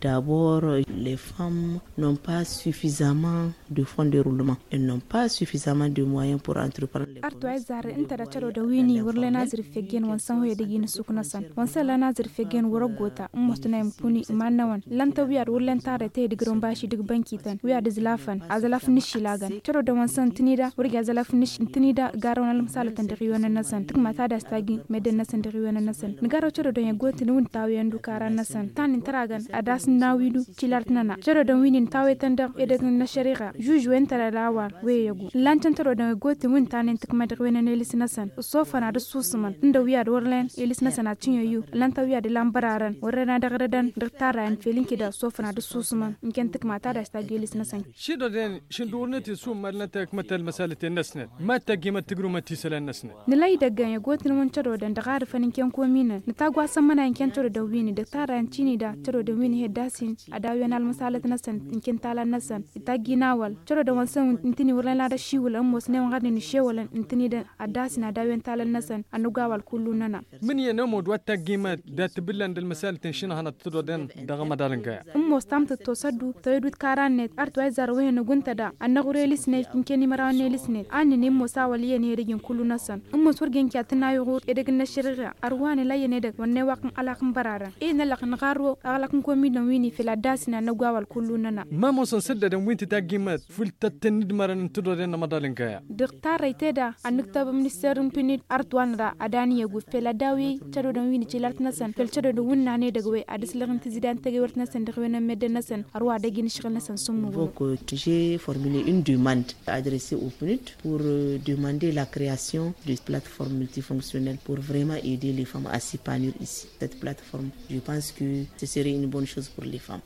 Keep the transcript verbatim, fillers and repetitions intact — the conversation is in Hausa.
D'abord, les femmes n'ont pas suffisamment de fonds de roulement. Elles n'ont pas suffisamment de moyens pour entreprendre les arto ay zar inta da charo da wini warle nazir fegen wan san hoye digi sukuna san wan san la nazir fegen woro gota ummost na impuni mannawan lanta wiar warlen tare te dig rombashi dig banki tan wiar dizlafan azalaf nishilagan charo da wan san tinida wurga azalaf nish tinida garon al misalatan da riwana nasan tik mata da stagi meden nasan da riwana nasan ngaro charo da yagoti nun tawiyandu karan nasan tan intaragan adas nawidu chilartnana charo da winin tawetan da edegan na shari'a juju entara lawar we yagu lantan charo da goti mun tanen tik madagwena nelis nasan sofa na da susman inda wiya da warlen elis nasan a cinyo yu lanta wiya da lambararan warena da garadan da tara en felinki da sofa na da susman inken tik mata da sta gelis nasan shido den shindurnati sum malnata matal masalati nasnet mata gima tigru mati salan nasnet nilai daga ya gotin mun charo da daga fanin ken komina ni ta gwa san mana inken charo da wini da tara en cini da charo da wini hedasin adawiyan al masalat nasan inken tala nasan ita ginawal charo da wansan intini warlen la da shiwul am mos ne ngani ni shewalan intini da adasina dawen talan nasan anugawal kullu nana من ينمود واتقيمات دات بلند المسائل تنشينها هنا تدودن دغه مدارنجا ام مستمت تصدو تيدود كارانت ارتو ازار وين غنتدا ان غوريلسني كني مرانيلسني اني ني مساوليه ني ريجن كل نسن ام سورجن كاتنا يغور ادغن شرغا اروان لا ينيد وني واقن علاقن برارا ان لق نغارو علاقن كومي ويني في الاداسنا نغاوال كل ننا ما موسن سدد وين تتقيمات فلت تند مرن تدودن مدارنجا دكتور ريتدا ان نكتب منستر بنيت ارتوان را اداني يغو في الاداوي chado don wini ci lartna san fel chado do wunna ne daga we adis lagan tizidan tege wartna san daga wena medena san arwa da gin shigna san sumu donc j'ai formulé une demande adressée au P N U D pour euh, demander la création de plateformes multifonctionnelles pour vraiment aider les femmes à s'épanouir ici. Cette plateforme, je pense que ce serait une bonne chose pour les femmes.